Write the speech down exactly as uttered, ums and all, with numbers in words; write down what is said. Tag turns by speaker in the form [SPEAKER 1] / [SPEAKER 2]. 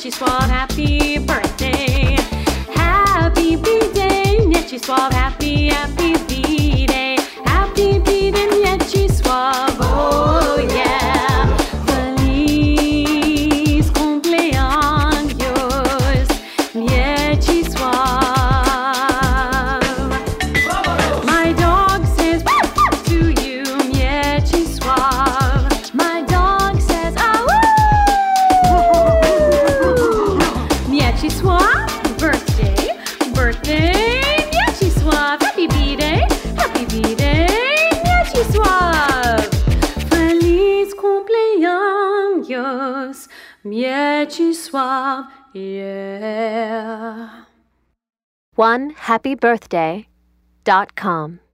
[SPEAKER 1] Mieci Suave, happy birthday. Happy B-Day, Mieci Suave, happy, happy B-Day. Happy B-Day, Mieci Suave, oh yeah. Feliz cumpleaños, Mieci Suave. My dog says to you, Mieci Suave. My dog says, ah woo! Mieci Suave, birthday, birthday, Mieci Suave. Happy B-Day, happy B-Day, Mieci Suave. Feliz cumpleaños, Mieci Suave, yeah.
[SPEAKER 2] one happy birthday dot com